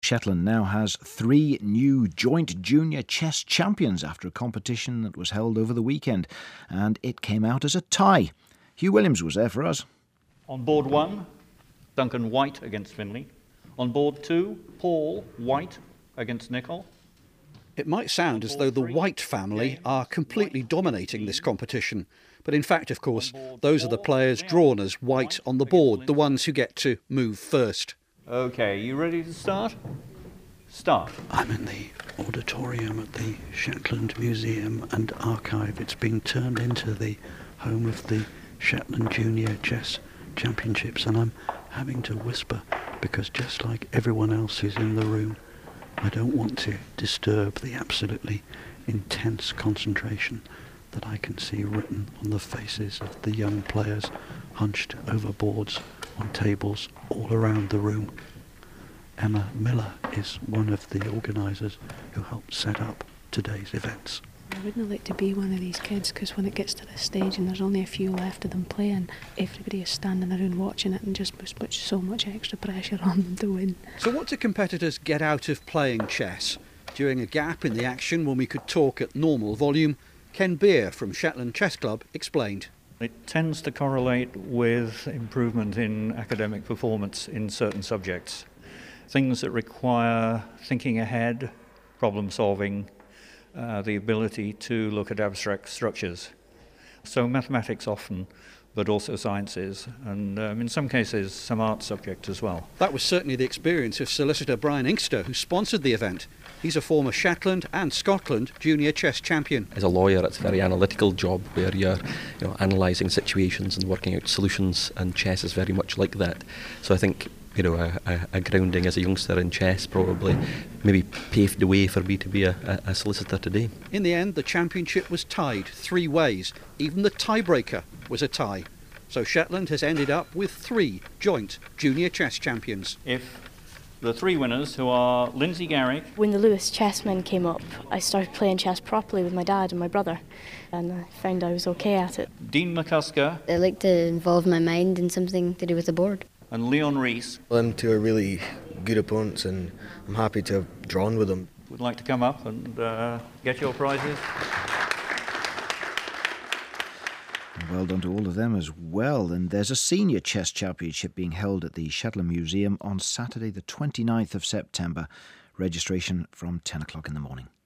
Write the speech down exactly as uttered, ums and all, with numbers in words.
Shetland now has three new joint junior chess champions after a competition that was held over the weekend, and it came out as a tie. Hugh Williams was there for us. On board one, Duncan White against Finley. On board two, Paul White against Nicol. It might sound as though the White family are completely dominating this competition. But in fact, of course, those are the players drawn as White on the board, the ones who get to move first. OK, you ready to start? Start. I'm in the auditorium at the Shetland Museum and Archive. It's been turned into the home of the Shetland Junior Chess Championships, and I'm having to whisper because just like everyone else who's in the room, I don't want to disturb the absolutely intense concentration that I can see written on the faces of the young players hunched over boards on tables all around the room. Emma Miller is one of the organisers who helped set up today's events. I wouldn't like to be one of these kids, because when it gets to this stage and there's only a few left of them playing, everybody is standing around watching it and just puts so much extra pressure on them to win. So what do competitors get out of playing chess? During a gap in the action when we could talk at normal volume, Ken Beer from Shetland Chess Club explained. It tends to correlate with improvement in academic performance in certain subjects. Things that require thinking ahead, problem solving, uh, the ability to look at abstract structures. So mathematics often, but also sciences, and um, in some cases some art subjects as well. That was certainly the experience of solicitor Brian Inkster, who sponsored the event. He's a former Shetland and Scotland junior chess champion. As a lawyer, it's a very analytical job where you're you know, analysing situations and working out solutions, and chess is very much like that. So I think you know, a, a, a grounding as a youngster in chess probably maybe paved the way for me to be a, a, a solicitor today. In the end, the championship was tied three ways. Even the tiebreaker was a tie. So Shetland has ended up with three joint junior chess champions. If the three winners, who are Lindsay Garrick. When the Lewis Chessmen came up, I started playing chess properly with my dad and my brother, and I found I was okay at it. Dean McCusker. I like to involve my mind in something to do with the board. And Leon Rees. Well, them two are really good opponents, and I'm happy to have drawn with them. Would like to come up and uh, get your prizes. Well done to all of them as well. And there's a senior chess championship being held at the Shetland Museum on Saturday the twenty-ninth of September. Registration from ten o'clock in the morning.